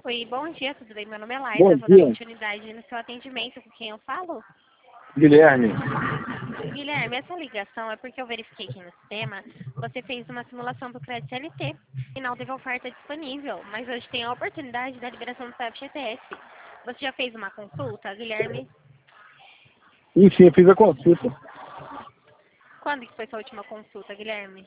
Oi, bom dia, tudo bem? Meu nome é Bom Laila, vou dar dia, continuidade no seu atendimento. Com quem eu falo? Guilherme. Guilherme, essa ligação é porque eu verifiquei aqui no sistema, você fez uma simulação do crédito CLT e não teve oferta disponível, mas hoje tem a oportunidade da liberação do seu FGTS. Você já fez uma consulta, Guilherme? Enfim, eu fiz a consulta. Quando que foi sua última consulta, Guilherme?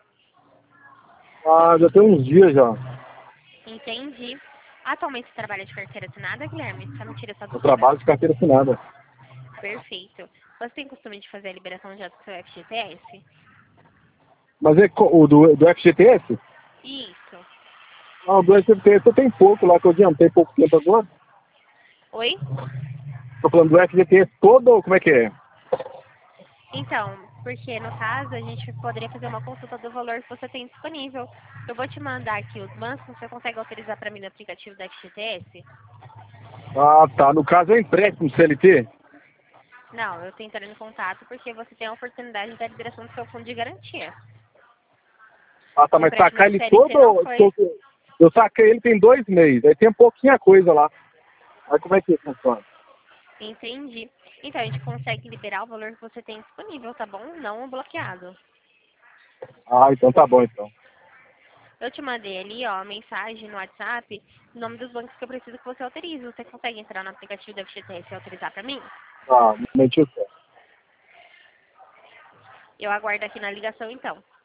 Ah, já tem uns dias já. Entendi. Atualmente você trabalha de carteira assinada, Guilherme? Só me tira essa Eu dúvida. trabalho de carteira assinada. Perfeito. Você tem costume de fazer a liberação já do seu FGTS? Mas é o do FGTS? Isso. Ah, o do FGTS eu tenho pouco lá, que eu adiantei pouco tempo agora. Oi? Tô falando do FGTS todo, ou como é que é? Então, porque no caso a gente poderia fazer uma consulta do valor que você tem disponível. Eu vou te mandar aqui os bancos, você consegue autorizar para mim no aplicativo da FGTS? Ah, tá. No caso é um empréstimo CLT? Não, eu estou entrando em contato porque você tem a oportunidade da liberação do seu fundo de garantia. Ah, tá, O mas empréstimo sacar do ele CLT não todo, foi. eu saquei ele tem 2 meses, aí tem pouquinha coisa lá. Aí como é que funciona? Entendi. Então a gente consegue liberar o valor que você tem disponível, tá bom? Não o bloqueado. Ah, então tá bom então. Eu te mandei ali, ó, a mensagem no WhatsApp, o nome dos bancos que eu preciso que você autorize. Você consegue entrar no aplicativo da FGTS e autorizar para mim? Ah, um momentinho só. Eu aguardo aqui na ligação então.